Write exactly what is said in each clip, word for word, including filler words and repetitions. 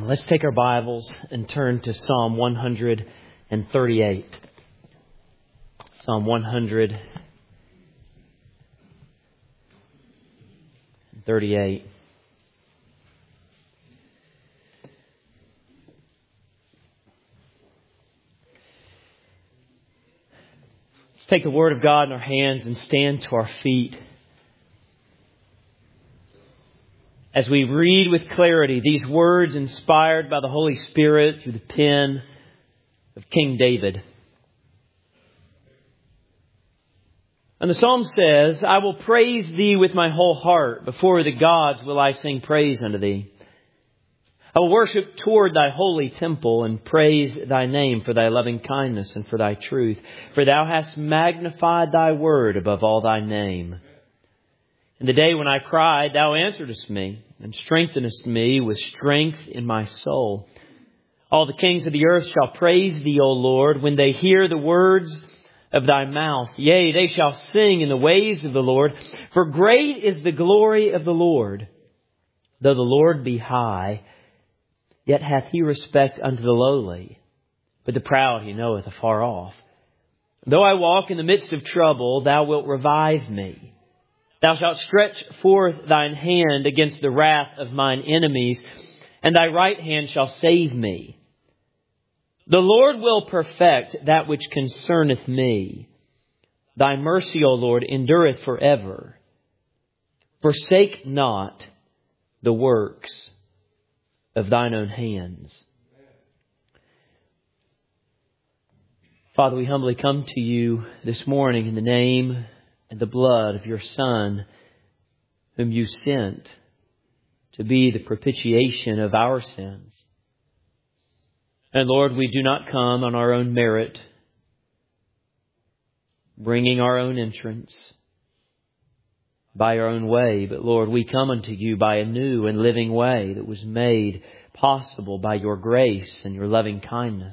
Let's take our Bibles and turn to Psalm one thirty-eight. Psalm one thirty-eight. Let's take the Word of God in our hands and stand to our feet as we read with clarity these words inspired by the Holy Spirit through the pen of King David. And the Psalm says, I will praise Thee with my whole heart. Before the gods will I sing praise unto Thee. I will worship toward Thy holy temple and praise Thy name for Thy loving kindness and for Thy truth. For Thou hast magnified Thy word above all Thy name. In the day when I cried, Thou answeredest me and strengthenest me with strength in my soul. All the kings of the earth shall praise Thee, O Lord, when they hear the words of Thy mouth. Yea, they shall sing in the ways of the Lord. For great is the glory of the Lord. Though the Lord be high, yet hath He respect unto the lowly. But the proud He knoweth afar off. Though I walk in the midst of trouble, Thou wilt revive me. Thou shalt stretch forth Thine hand against the wrath of mine enemies, and Thy right hand shall save me. The Lord will perfect that which concerneth me. Thy mercy, O Lord, endureth forever. Forsake not the works of Thine own hands. Father, we humbly come to You this morning in the name and the blood of Your Son, whom You sent to be the propitiation of our sins. And Lord, we do not come on our own merit, bringing our own entrance by our own way. But Lord, we come unto You by a new and living way that was made possible by Your grace and Your loving kindness.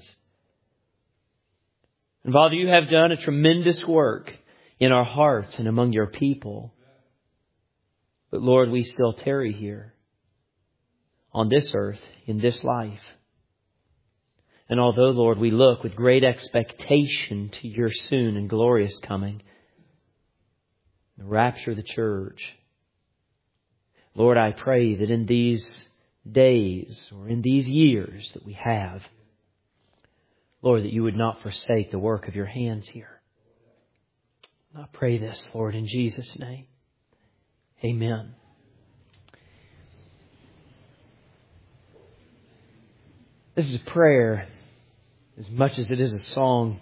And Father, You have done a tremendous work in our hearts and among Your people. But Lord, we still tarry here on this earth, in this life. And although, Lord, we look with great expectation to Your soon and glorious coming, the rapture of the church, Lord, I pray that in these days or in these years that we have, Lord, that You would not forsake the work of Your hands here. I pray this, Lord, in Jesus' name. Amen. This is a prayer as much as it is a song.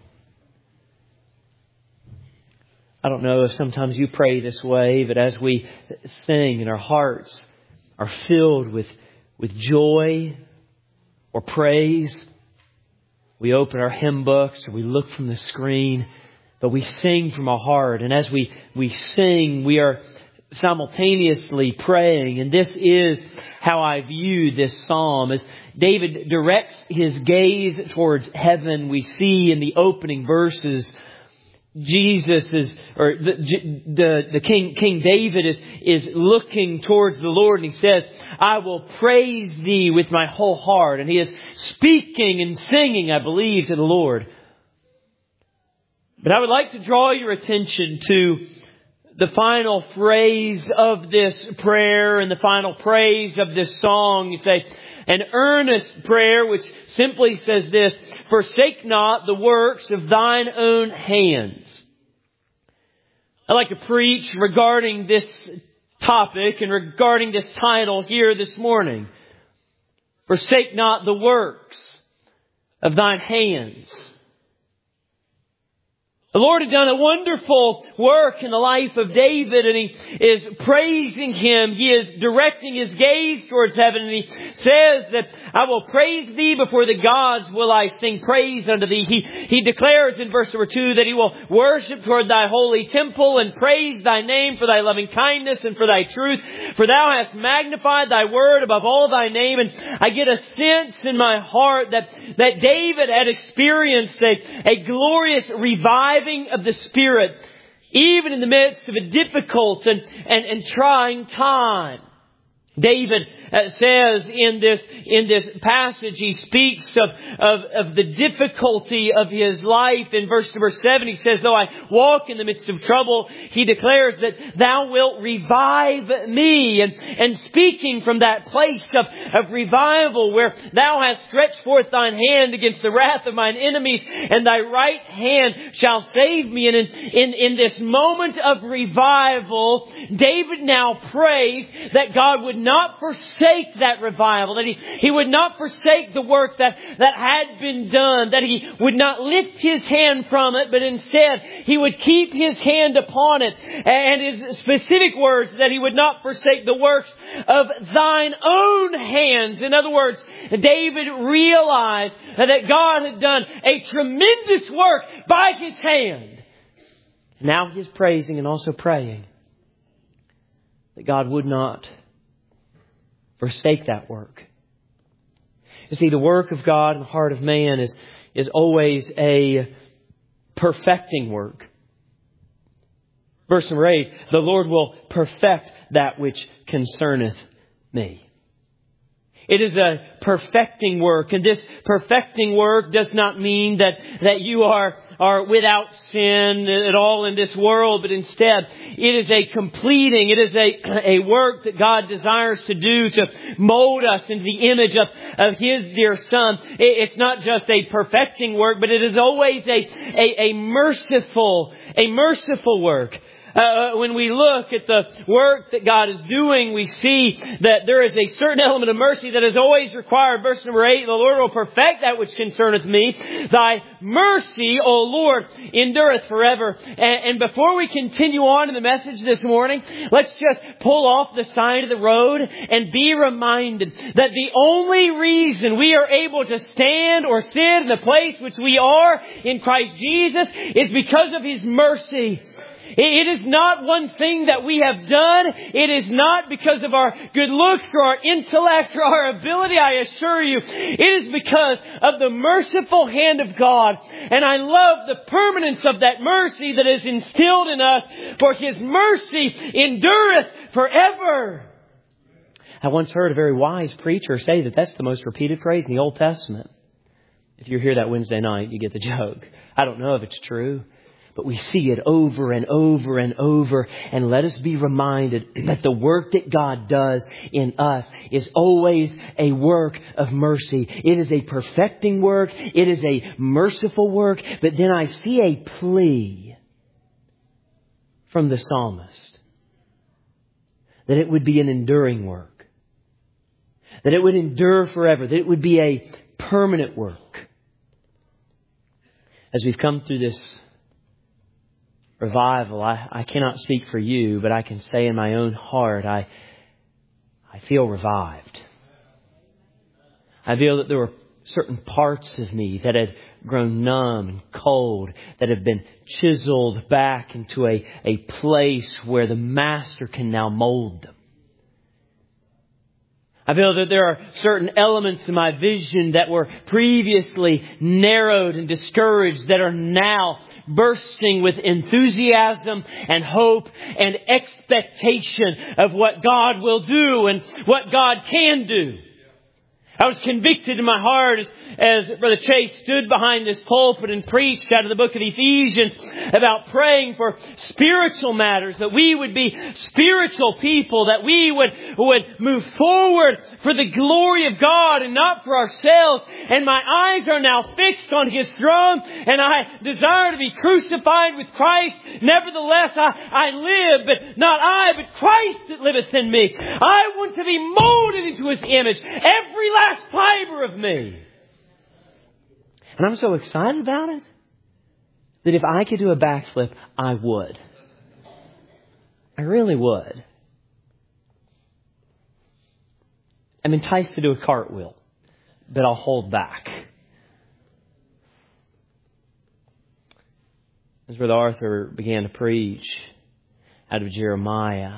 I don't know if sometimes you pray this way, but as we sing and our hearts are filled with, with joy or praise, we open our hymn books or we look from the screen, but we sing from our heart. And as we, we sing, we are simultaneously praying. And this is how I view this psalm. As David directs his gaze towards heaven, we see in the opening verses, Jesus is, or the, the, the King, King David is, is looking towards the Lord, and he says, I will praise Thee with my whole heart. And he is speaking and singing, I believe, to the Lord. But I would like to draw your attention to the final phrase of this prayer and the final praise of this song. You say, an earnest prayer which simply says this, forsake not the works of Thine own hands. I'd like to preach regarding this topic and regarding this title here this morning. Forsake not the works of Thine hands. The Lord had done a wonderful work in the life of David, and He is praising Him. He is directing His gaze towards heaven, and He says that I will praise Thee before the gods will I sing praise unto Thee. He, he declares in verse number two that He will worship toward Thy holy temple and praise Thy name for Thy loving kindness and for Thy truth. For Thou hast magnified Thy word above all Thy name. And I get a sense in my heart that, that David had experienced a, a glorious revival of the Spirit, even in the midst of a difficult and, and, and trying time. David, uh, says in this in this passage, he speaks of, of, of the difficulty of his life. In verse number seven, he says, though I walk in the midst of trouble, he declares that thou wilt revive me. And, and speaking from that place of, of revival where thou hast stretched forth thine hand against the wrath of mine enemies, and thy right hand shall save me. And in, in, in this moment of revival, David now prays that God would not forsake that revival, that he, he would not forsake the work that, that had been done, that he would not lift his hand from it, but instead he would keep his hand upon it. And his specific words, that he would not forsake the works of thine own hands. In other words, David realized that God had done a tremendous work by his hand. Now he is praising and also praying that God would not forsake that work. You see, the work of God in the heart of man is, is always a perfecting work. Verse number eight, the Lord will perfect that which concerneth me. It is a perfecting work. And this perfecting work does not mean that, that you are, are without sin at all in this world, but instead it is a completing, it is a, a work that God desires to do to mold us into the image of, of His dear Son. It's not just a perfecting work, but it is always a, a, a merciful, a merciful work. Uh, when we look at the work that God is doing, we see that there is a certain element of mercy that is always required. Verse number eight, the Lord will perfect that which concerneth me. Thy mercy, O Lord, endureth forever. And, and before we continue on in the message this morning, let's just pull off the side of the road and be reminded that the only reason we are able to stand or sit in the place which we are in Christ Jesus is because of His mercy. It is not one thing that we have done. It is not because of our good looks or our intellect or our ability, I assure you. It is because of the merciful hand of God. And I love the permanence of that mercy that is instilled in us. For His mercy endureth forever. I once heard a very wise preacher say that that's the most repeated phrase in the Old Testament. If you're here that Wednesday night, you get the joke. I don't know if it's true. But we see it over and over and over. And let us be reminded that the work that God does in us is always a work of mercy. It is a perfecting work. It is a merciful work. But then I see a plea from the psalmist that it would be an enduring work. That it would endure forever. That it would be a permanent work. As we've come through this revival, I, I cannot speak for you, but I can say in my own heart, I, I feel revived. I feel that there were certain parts of me that had grown numb and cold, that have been chiseled back into a, a place where the Master can now mold them. I feel that there are certain elements in my vision that were previously narrowed and discouraged that are now bursting with enthusiasm and hope and expectation of what God will do and what God can do. I was convicted in my heart as, as Brother Chase stood behind this pulpit and preached out of the book of Ephesians about praying for spiritual matters, that we would be spiritual people, that we would, would move forward for the glory of God and not for ourselves. And my eyes are now fixed on His throne, and I desire to be crucified with Christ. Nevertheless, I, I live, but not I, but Christ that liveth in me. I want to be molded into His image. Every last fiber of me. And I'm so excited about it that if I could do a backflip, I would. I really would. I'm enticed to do a cartwheel, but I'll hold back. As Brother Arthur began to preach out of Jeremiah,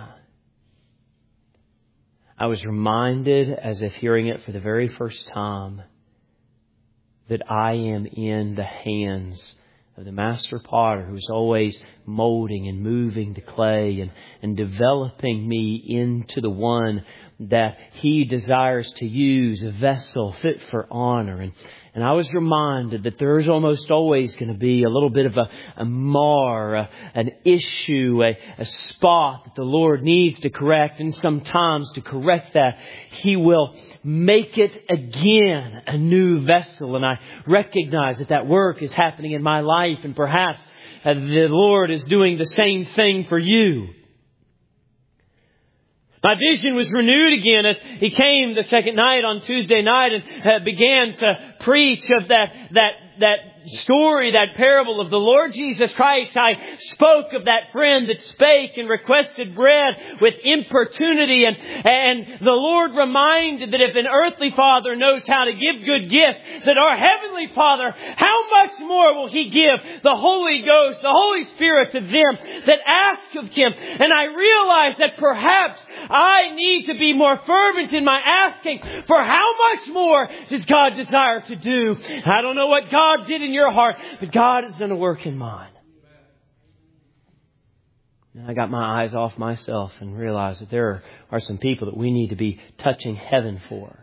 I was reminded, as if hearing it for the very first time, that I am in the hands of the Master Potter, who's always molding and moving the clay and, and developing me into the one that He desires to use a vessel fit for honor. And, and I was reminded that there's almost always going to be a little bit of a, a mar, a, an issue, a, a spot that the Lord needs to correct. And sometimes to correct that, He will make it again a new vessel. And I recognize that that work is happening in my life, and perhaps uh, the Lord is doing the same thing for you. My vision was renewed again as He came the second night on Tuesday night and uh, began to preach of that, that, that story, that parable of the Lord Jesus Christ. I spoke of that friend that spake and requested bread with importunity. And, and the Lord reminded that if an earthly father knows how to give good gifts, that our heavenly Father, how much more will He give the Holy Ghost, the Holy Spirit to them that ask of Him. And I realized that perhaps I need to be more fervent in my asking, for how much more does God desire to do? I don't know what God did in your heart, but God is going to work in mine. And I got my eyes off myself and realized that there are some people that we need to be touching heaven for.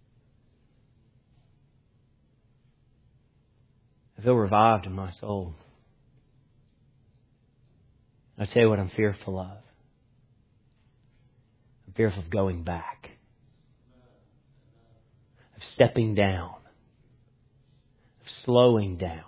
I feel revived in my soul. I'll tell you what I'm fearful of. I'm fearful of going back. Of stepping down. Of slowing down.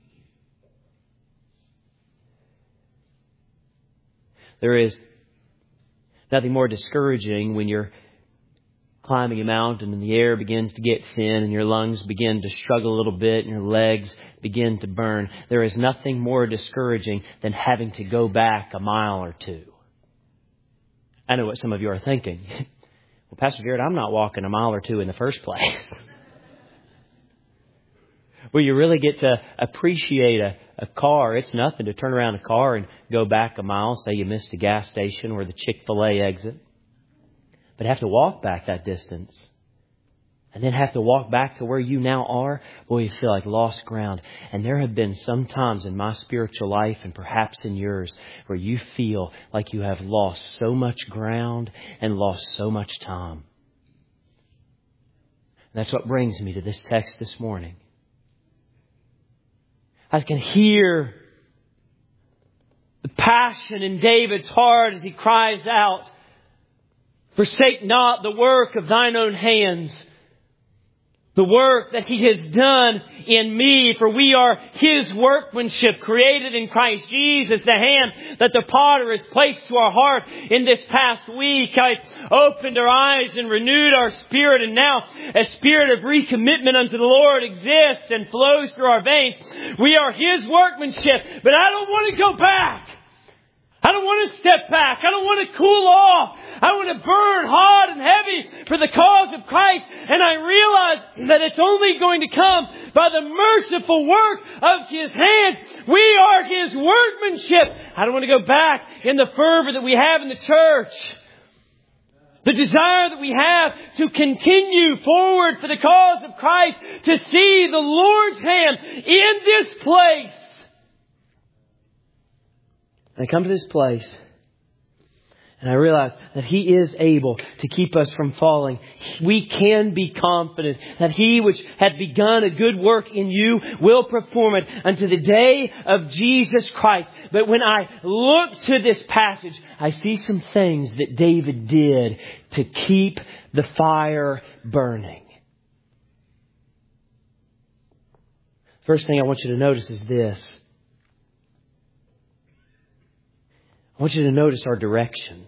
There is nothing more discouraging when you're climbing a mountain and the air begins to get thin and your lungs begin to struggle a little bit and your legs begin to burn. There is nothing more discouraging than having to go back a mile or two. I know what some of you are thinking. Well, Pastor Jared, I'm not walking a mile or two in the first place. Well, you really get to appreciate a, a car. It's nothing to turn around a car and go back a mile. Say you missed a gas station or the Chick-fil-A exit. But have to walk back that distance. And then have to walk back to where you now are. Boy, you feel like lost ground. And there have been some times in my spiritual life, and perhaps in yours, where you feel like you have lost so much ground and lost so much time. And that's what brings me to this text this morning. I can hear the passion in David's heart as he cries out, "Forsake not the work of thine own hands, the work that He has done in me, for we are His workmanship, created in Christ Jesus." The hand that the potter has placed to our heart in this past week has opened our eyes and renewed our spirit. And now a spirit of recommitment unto the Lord exists and flows through our veins. We are His workmanship, but I don't want to go back. I don't want to step back. I don't want to cool off. I want to burn hot and heavy for the cause of Christ. And I realize that it's only going to come by the merciful work of His hands. We are His workmanship. I don't want to go back in the fervor that we have in the church. The desire that we have to continue forward for the cause of Christ, to see the Lord's hand in this place. And I come to this place and I realize that He is able to keep us from falling. We can be confident that He which had begun a good work in you will perform it unto the day of Jesus Christ. But when I look to this passage, I see some things that David did to keep the fire burning. First thing I want you to notice is this. I want you to notice our direction.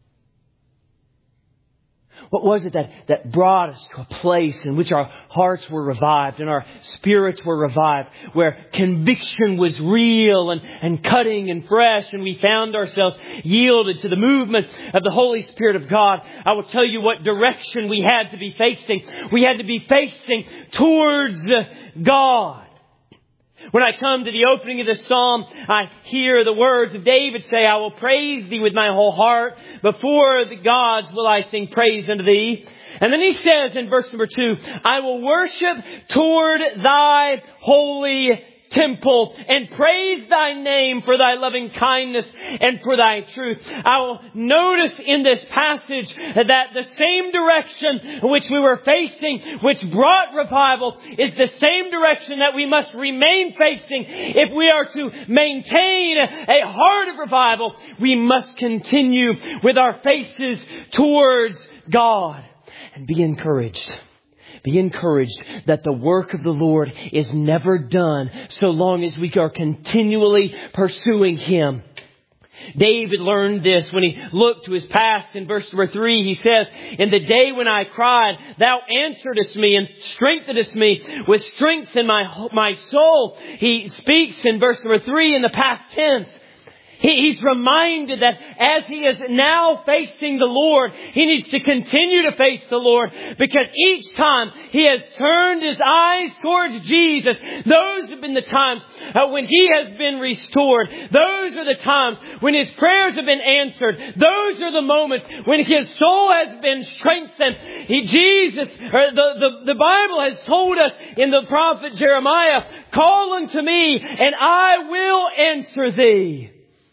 What was it that, that brought us to a place in which our hearts were revived and our spirits were revived, where conviction was real and, and cutting and fresh, and we found ourselves yielded to the movement of the Holy Spirit of God? I will tell you what direction we had to be facing. We had to be facing towards God. When I come to the opening of this psalm, I hear the words of David say, "I will praise Thee with my whole heart. Before the gods will I sing praise unto Thee." And then he says in verse number two, "I will worship toward Thy holy temple and praise thy name for thy loving kindness and for thy truth. I will notice in this passage that the same direction which we were facing, which brought revival, is the same direction that we must remain facing. If we are to maintain a heart of revival, we must continue with our faces towards God. And be encouraged. Be encouraged that the work of the Lord is never done so long as we are continually pursuing Him. David learned this when he looked to his past. In verse number three, he says, in the day when I cried, thou answeredest me and strengthenedest me with strength in my, my soul. He speaks in verse number three in the past tense. He's reminded that as he is now facing the Lord, he needs to continue to face the Lord, because each time he has turned his eyes towards Jesus, those have been the times when he has been restored. Those are the times when his prayers have been answered. Those are the moments when his soul has been strengthened. He, Jesus, or the, the, the Bible has told us in the prophet Jeremiah, call unto me and I will answer thee.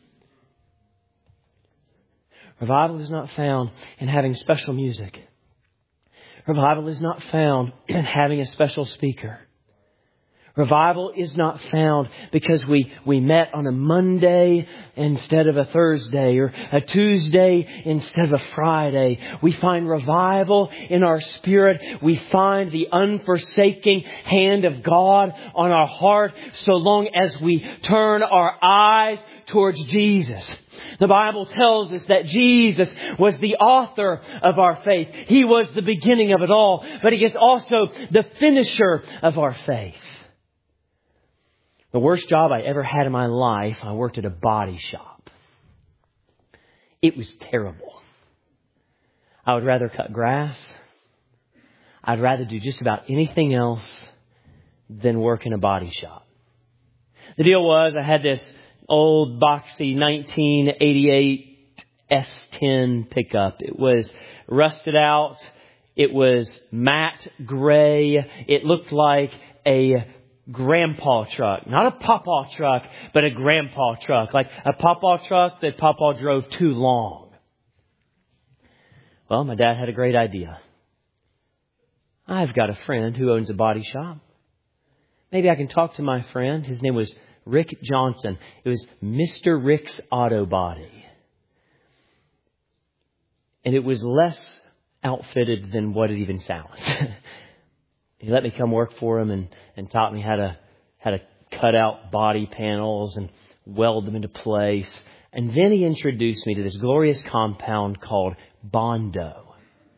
Revival is not found in having special music. Revival is not found in having a special speaker. Revival is not found because we, we met on a Monday instead of a Thursday, or a Tuesday instead of a Friday. We find revival in our spirit. We find the unforsaking hand of God on our heart so long as we turn our eyes towards Jesus. The Bible tells us that Jesus was the author of our faith. He was the beginning of it all, but He is also the finisher of our faith. The worst job I ever had in my life, I worked at a body shop. It was terrible. I would rather cut grass. I'd rather do just about anything else than work in a body shop. The deal was, I had this old boxy nineteen eighty-eight S ten pickup. It was rusted out. It was matte gray. It looked like a grandpa truck. Not a pawpaw truck, but a grandpa truck. Like a pawpaw truck that pawpaw drove too long. Well, my dad had a great idea. I've got a friend who owns a body shop. Maybe I can talk to my friend. His name was Rick Johnson. It was Mister Rick's Auto Body. And it was less outfitted than what it even sounds. He let me come work for him and, and taught me how to how to cut out body panels and weld them into place. And then he introduced me to this glorious compound called Bondo.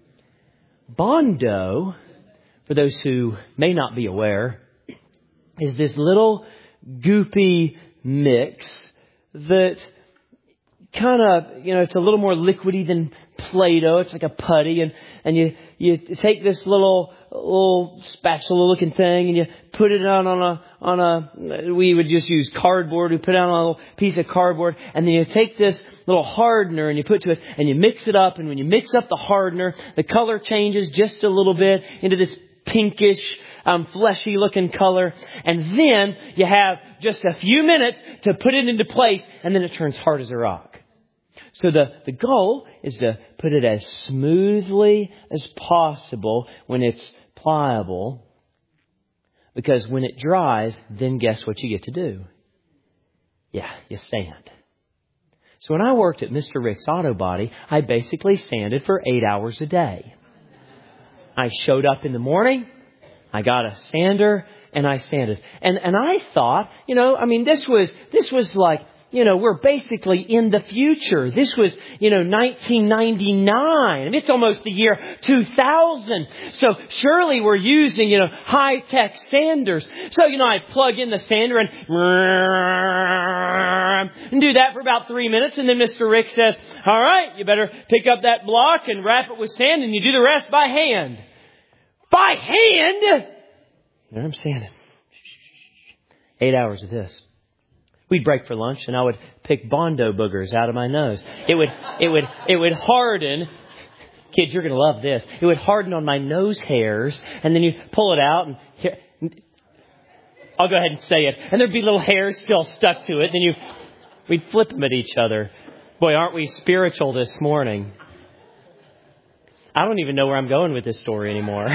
Bondo, for those who may not be aware, is this little goopy mix that kind of, you know, it's a little more liquidy than Play-Doh. It's like a putty, and, and you, you take this little, little spatula looking thing and you put it on, on a, on a, we would just use cardboard. We put it on a little piece of cardboard, and then you take this little hardener and you put to it and you mix it up. And when you mix up the hardener, the color changes just a little bit into this pinkish, Um, fleshy looking color. And then you have just a few minutes to put it into place, and then it turns hard as a rock. So the, the goal is to put it as smoothly as possible when it's pliable. Because when it dries, then guess what you get to do? Yeah, you sand. So when I worked at Mister Rick's Auto Body, I basically sanded for eight hours a day. I showed up in the morning. I got a sander and I sanded. And and I thought, you know, I mean, this was this was like, you know, we're basically in the future. This was, you know, nineteen ninety-nine. It's almost the year two thousand. So surely we're using, you know, high-tech sanders. So, you know, I plug in the sander and, and do that for about three minutes. And then Mister Rick says, all right, you better pick up that block and wrap it with sand, and you do the rest by hand. By hand? There I'm sanding. Eight hours of this. We'd break for lunch, and I would pick Bondo boogers out of my nose. It would, it would, it would harden. Kids, you're going to love this. It would harden on my nose hairs, and then you pull it out, and here. I'll go ahead and say it. And there'd be little hairs still stuck to it. Then you, we'd flip them at each other. Boy, aren't we spiritual this morning? I don't even know where I'm going with this story anymore.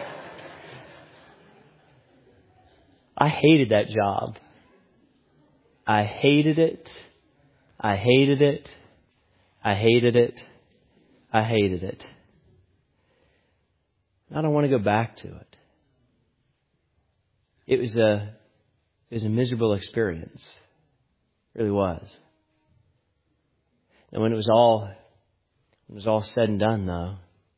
I hated that job. I hated it. I hated it. I hated it. I hated it. I don't want to go back to it. It was a, it was a miserable experience. It really was. And when it was all, when it was all said and done, though,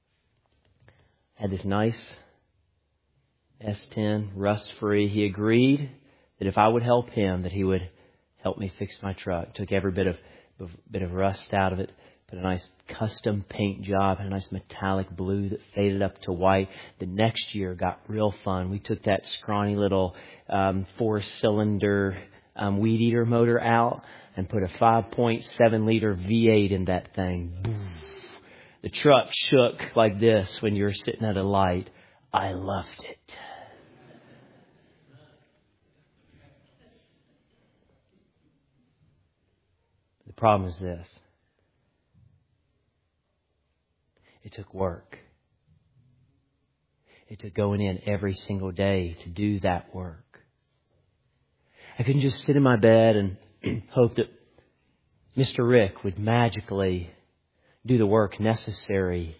I had this nice S ten, rust-free. He agreed that if I would help him, that he would help me fix my truck. Took every bit of bit of rust out of it. Put a nice custom paint job, had a nice metallic blue that faded up to white. The next year got real fun. We took that scrawny little um, four-cylinder um, weed eater motor out and put a five point seven liter V eight in that thing. The truck shook like this when you were sitting at a light. I loved it. The problem is this. It took work. It took going in every single day to do that work. I couldn't just sit in my bed and hope that Mister Rick would magically do the work necessary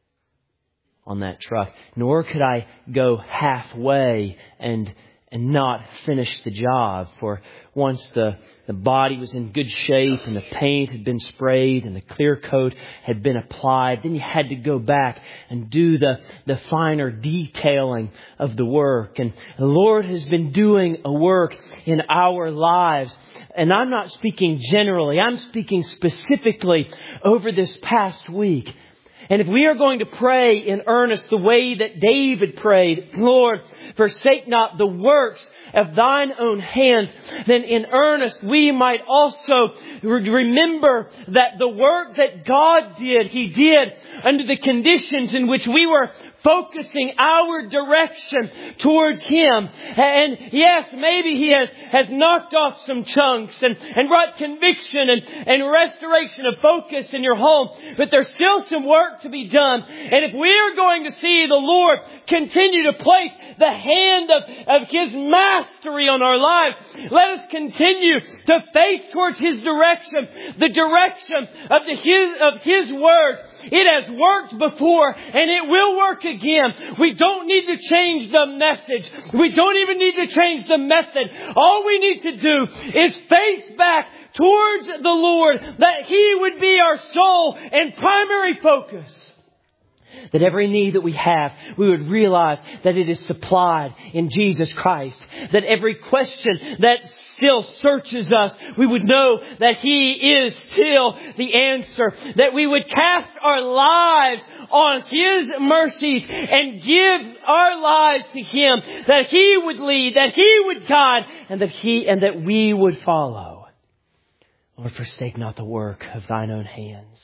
on that truck. Nor could I go halfway and and not finish the job. For once the, the body was in good shape and the paint had been sprayed and the clear coat had been applied, then you had to go back and do the, the finer detailing of the work. And the Lord has been doing a work in our lives. And I'm not speaking generally. I'm speaking specifically over this past week. And if we are going to pray in earnest the way that David prayed, Lord, forsake not the works of thine own hands, then in earnest we might also remember that the work that God did, He did under the conditions in which we were focusing our direction towards Him. And yes, maybe He has, has knocked off some chunks and, and brought conviction and, and restoration of focus in your home. But there's still some work to be done. And if we are going to see the Lord continue to place the hand of, of His mastery on our lives, let us continue to face towards His direction, the direction of the His, of His words. It has worked before and it will work again. We don't need to change the message. We don't even need to change the method. All we need to do is face back towards the Lord, that He would be our sole and primary focus. That every need that we have, we would realize that it is supplied in Jesus Christ. That every question that still searches us, we would know that He is still the answer. That we would cast our lives on His mercies and give our lives to Him. That He would lead, that He would guide, and that He and that we would follow. Lord, forsake not the work of thine own hands.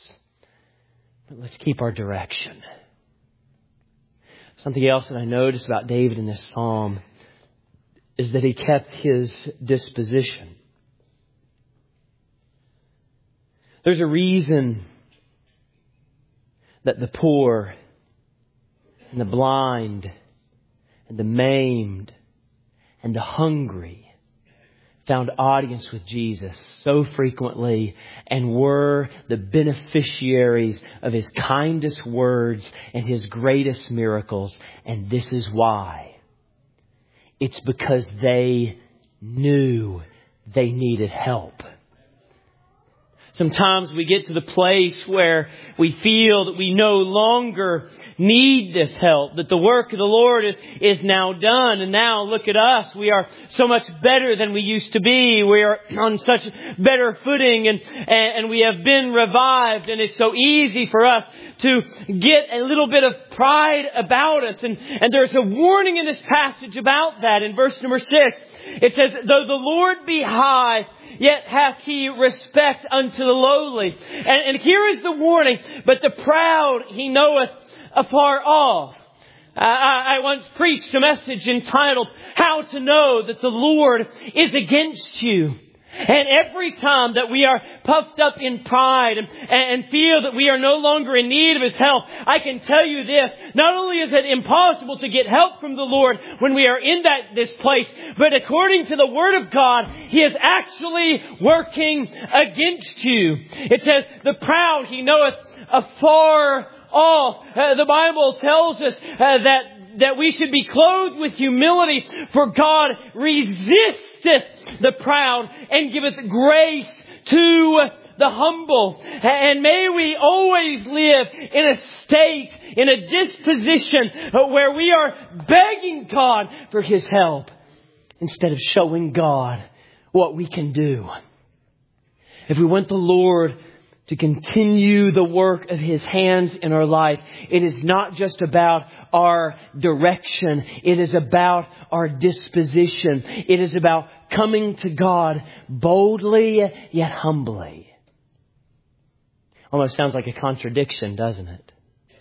But let's keep our direction. Something else that I noticed about David in this psalm is that he kept his disposition. There's a reason that the poor and the blind and the maimed and the hungry found audience with Jesus so frequently and were the beneficiaries of His kindest words and His greatest miracles. And this is why. It's because they knew they needed help. Sometimes we get to the place where we feel that we no longer need this help, that the work of the Lord is, is now done. And now look at us. We are so much better than we used to be. We are on such better footing and, and we have been revived. And it's so easy for us to get a little bit of pride about us. And, and there's a warning in this passage about that. In verse number six, it says, though the Lord be high, yet hath He respect unto the lowly. And, and here is the warning. But the proud He knoweth afar off. I, I once preached a message entitled, How to Know That the Lord is Against You. And every time that we are puffed up in pride and, and feel that we are no longer in need of His help, I can tell you this, not only is it impossible to get help from the Lord when we are in that this place, but according to the Word of God, He is actually working against you. It says, the proud He knoweth afar off. Uh, the Bible tells us uh, that that we should be clothed with humility, for God resisteth the proud and giveth grace to the humble. And may we always live in a state, in a disposition where we are begging God for His help instead of showing God what we can do. If we want the Lord to continue the work of His hands in our life, it is not just about our direction. It is about our disposition. It is about coming to God boldly yet humbly. Almost sounds like a contradiction, doesn't it?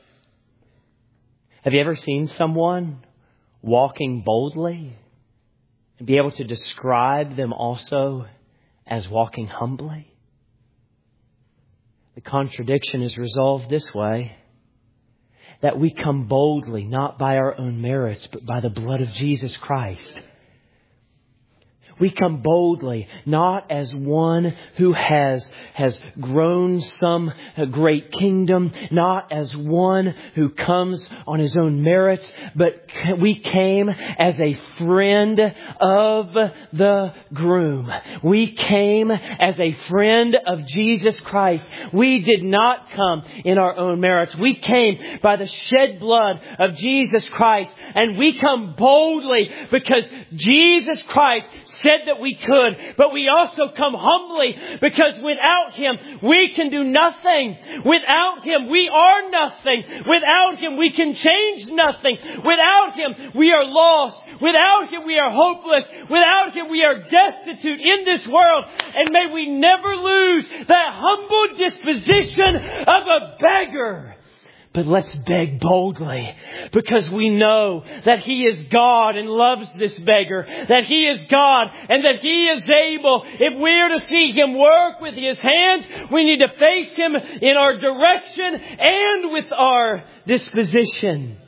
Have you ever seen someone walking boldly and be able to describe them also as walking humbly? The contradiction is resolved this way, that we come boldly, not by our own merits, but by the blood of Jesus Christ. We come boldly, not as one who has, has grown some great kingdom, not as one who comes on his own merits, but we came as a friend of the groom. We came as a friend of Jesus Christ. We did not come in our own merits. We came by the shed blood of Jesus Christ, and we come boldly because Jesus Christ said that we could, but we also come humbly because without Him we can do nothing. Without Him we are nothing. Without Him we can change nothing. Without Him we are lost. Without Him we are hopeless. Without Him we are destitute in this world. And may we never lose that humble disposition of a beggar. But let's beg boldly, because we know that He is God and loves this beggar, that He is God and that He is able. If we are to see Him work with His hands, we need to face Him in our direction and with our disposition.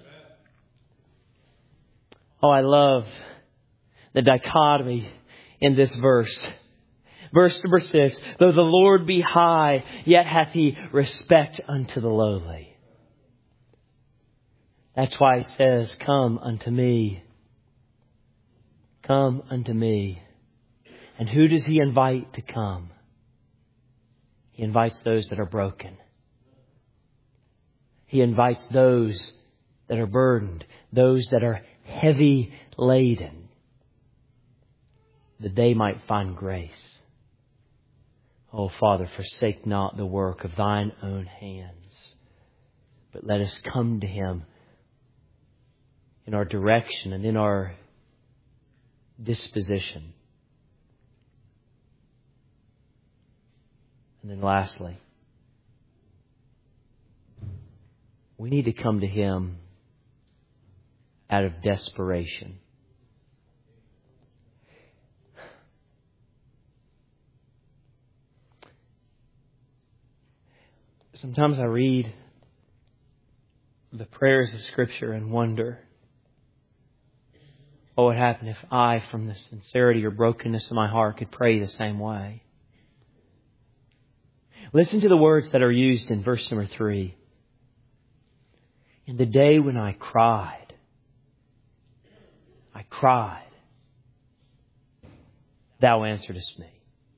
Oh, I love the dichotomy in this verse. Verse number six, though the Lord be high, yet hath He respect unto the lowly. That's why He says, come unto me. Come unto me. And who does He invite to come? He invites those that are broken. He invites those that are burdened, those that are heavy laden, that they might find grace. Oh, Father, forsake not the work of Thine own hands, but let us come to Him in our direction and in our disposition. And then lastly, we need to come to Him out of desperation. Sometimes I read the prayers of Scripture and wonder, what would happen if I, from the sincerity or brokenness of my heart, could pray the same way? Listen to the words that are used in verse number three. In the day when I cried, I cried, Thou answeredest me.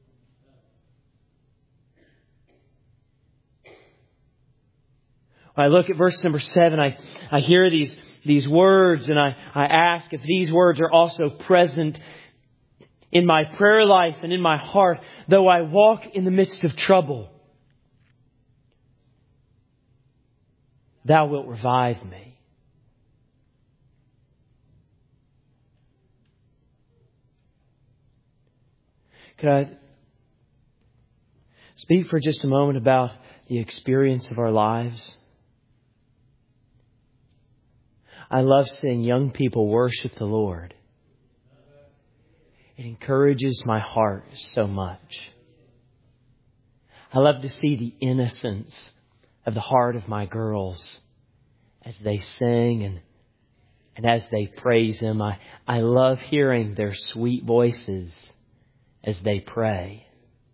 When I look at verse number seven, I, I hear these, these words and I, I ask if these words are also present in my prayer life and in my heart. Though I walk in the midst of trouble, Thou wilt revive me. Could I speak for just a moment about the experience of our lives? I love seeing young people worship the Lord. It encourages my heart so much. I love to see the innocence of the heart of my girls as they sing and, and as they praise Him. I, I love hearing their sweet voices as they pray.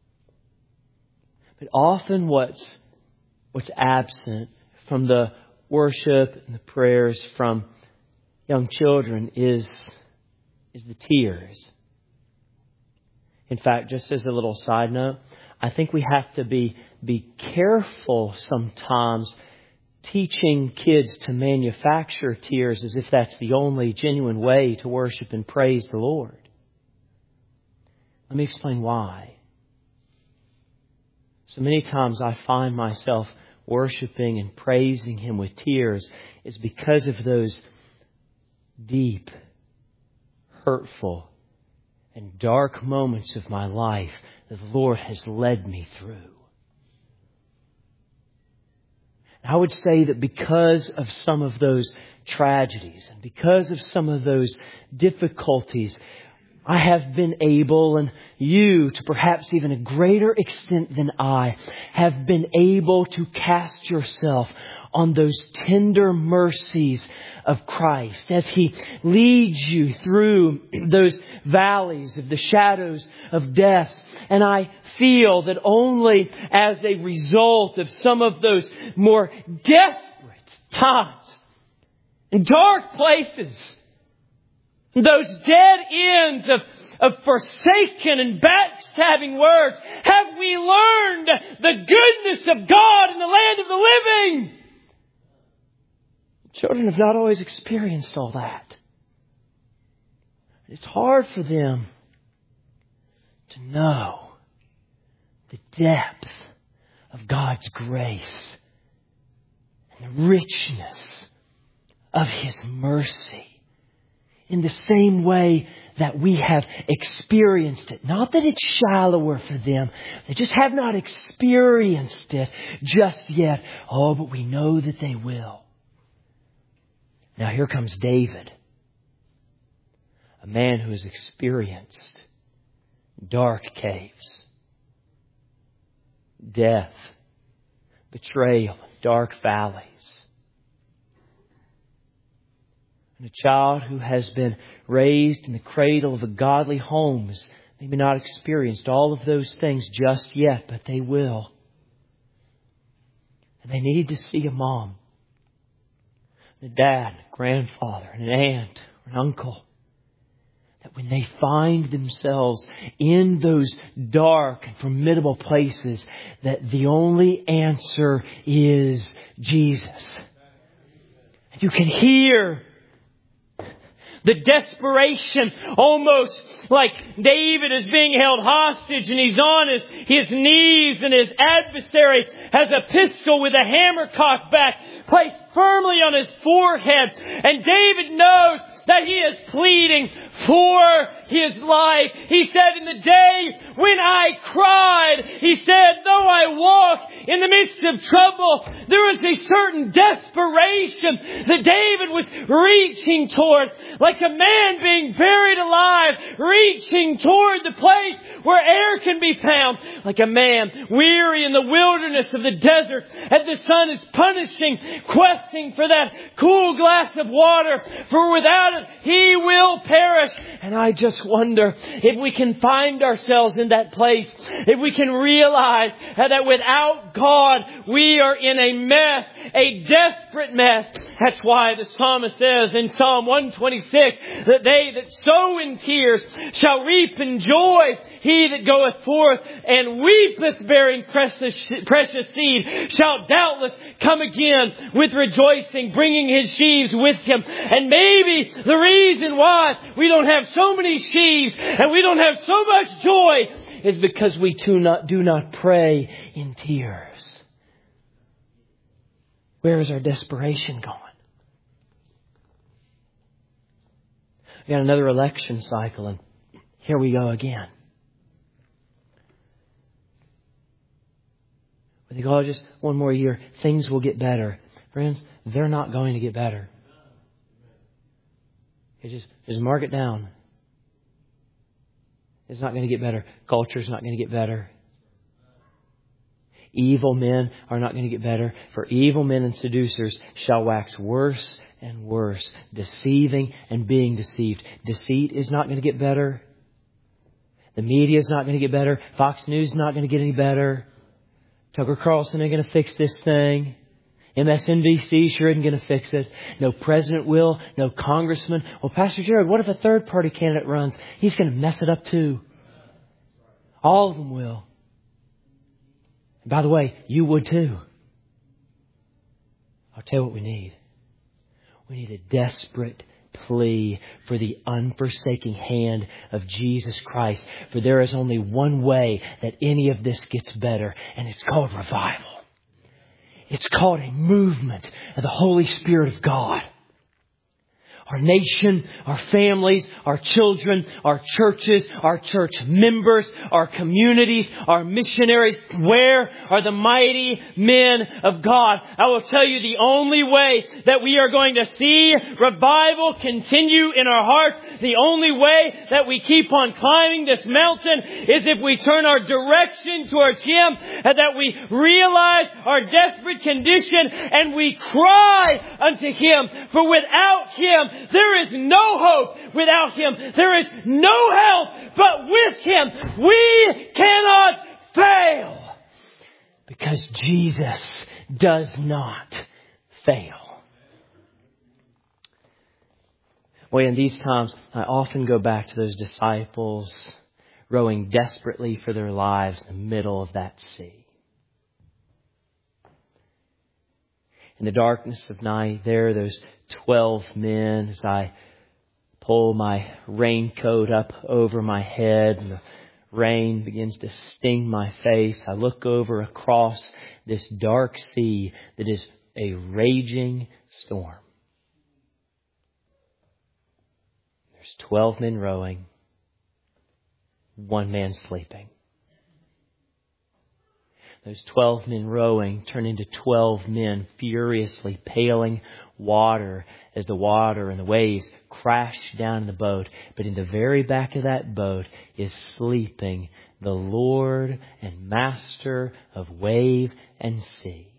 But often what's, what's absent from the worship and the prayers from young children is, is the tears. In fact, just as a little side note, I think we have to be, be careful sometimes teaching kids to manufacture tears as if that's the only genuine way to worship and praise the Lord. Let me explain why. So many times I find myself worshiping and praising Him with tears is because of those deep, hurtful, and dark moments of my life that the Lord has led me through. I would say that because of some of those tragedies and because of some of those difficulties, I have been able, and you to perhaps even a greater extent than I, have been able to cast yourself on those tender mercies of Christ as He leads you through those valleys of the shadows of death. And I feel that only as a result of some of those more desperate times and dark places, those dead ends of, of forsaken and backstabbing words, have we learned the goodness of God in the land of the living. Children have not always experienced all that. It's hard for them to know the depth of God's grace and the richness of His mercy in the same way that we have experienced it. Not that it's shallower for them. They just have not experienced it just yet. Oh, but we know that they will. Now here comes David, a man who has experienced dark caves, death, betrayal, dark valleys. And a child who has been raised in the cradle of a godly home has maybe not experienced all of those things just yet, but they will. And they need to see a mom, a dad, a grandfather, and an aunt, or an uncle. That when they find themselves in those dark and formidable places, that the only answer is Jesus. You can hear the desperation, almost like David is being held hostage and he's on his, his knees and his adversary has a pistol with a hammer cocked back placed firmly on his forehead. And David knows that he is pleading for his life. He said, in the day when I cried, he said, though I walk in the midst of trouble, there was a certain desperation that David was reaching toward, like a man being buried alive, reaching toward the place where air can be found, like a man weary in the wilderness of the desert as the sun is punishing, questing for that cool glass of water, for without it he will perish. And I just wonder if we can find ourselves in that place, if we can realize that without God we are in a mess, a desperate mess. That's why the psalmist says in Psalm one twenty-six that they that sow in tears shall reap in joy. He that goeth forth and weepeth bearing precious, precious seed shall doubtless come again with rejoicing, bringing his sheaves with him. And maybe the reason why we don't have so many sheaves and we don't have so much joy is because we do not, do not pray in tears. Where is our desperation going? We got another election cycle, and here we go again. We think, oh, just one more year, things will get better. Friends, they're not going to get better. just, just mark it down. It's not going to get better. Culture's not going to get better. Evil men are not going to get better. For evil men and seducers shall wax worse and worse, deceiving and being deceived. Deceit is not going to get better. The media is not going to get better. Fox News is not going to get any better. Tucker Carlson ain't going to fix this thing. M S N B C sure isn't going to fix it. No president will. No congressman. Well, Pastor Jared, what if a third party candidate runs? He's going to mess it up too. All of them will. And by the way, you would too. I'll tell you what we need. We need a desperate plea for the unforsaking hand of Jesus Christ. For there is only one way that any of this gets better, and it's called revival. It's called a movement of the Holy Spirit of God. Our nation, our families, our children, our churches, our church members, our communities, our missionaries. Where are the mighty men of God? I will tell you the only way that we are going to see revival continue in our hearts, the only way that we keep on climbing this mountain is if we turn our direction towards Him, and that we realize our desperate condition and we cry unto Him. For without Him, there is no hope. Without Him, there is no help. But with Him, we cannot fail. Because Jesus does not fail. Boy, in these times, I often go back to those disciples rowing desperately for their lives in the middle of that sea. In the darkness of night, there are those twelve men as I pull my raincoat up over my head and the rain begins to sting my face. I look over across this dark sea that is a raging storm. There's twelve men rowing, one man sleeping. Those twelve men rowing turn into twelve men furiously paling water as the water and the waves crash down in the boat. But in the very back of that boat is sleeping the Lord and Master of wave and sea.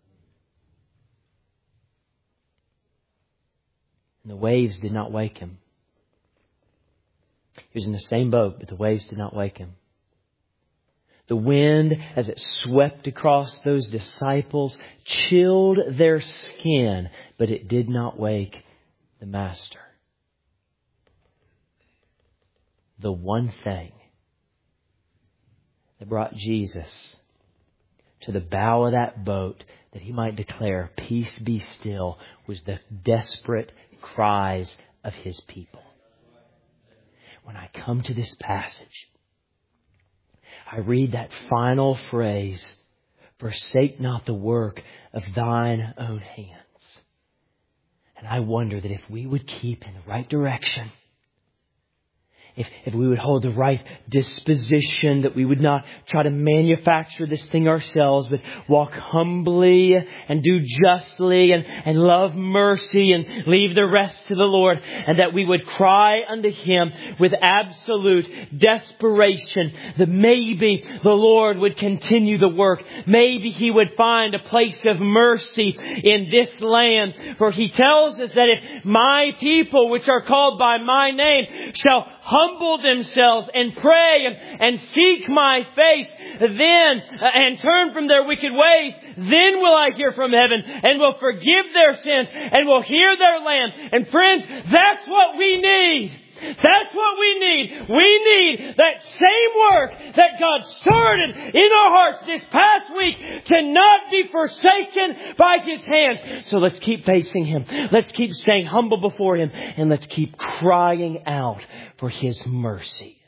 And the waves did not wake him. He was in the same boat, but the waves did not wake him. The wind, as it swept across those disciples, chilled their skin, but it did not wake the Master. The one thing that brought Jesus to the bow of that boat that He might declare, "Peace be still," was the desperate cries of His people. When I come to this passage, I read that final phrase, "Forsake not the work of thine own hands." And I wonder that if we would keep in the right direction, If, if we would hold the right disposition, that we would not try to manufacture this thing ourselves, but walk humbly and do justly and, and love mercy and leave the rest to the Lord. And that we would cry unto Him with absolute desperation that maybe the Lord would continue the work. Maybe He would find a place of mercy in this land. For He tells us that if my people, which are called by my name, shall humble themselves and pray and, and seek my face, then uh, and turn from their wicked ways, then will I hear from heaven and will forgive their sins and will heal their land. And friends, that's what we need. That's what we need. We need that same work that God started in our hearts this past week to not be forsaken by His hands. So let's keep facing Him. Let's keep staying humble before Him. And let's keep crying out for His mercy.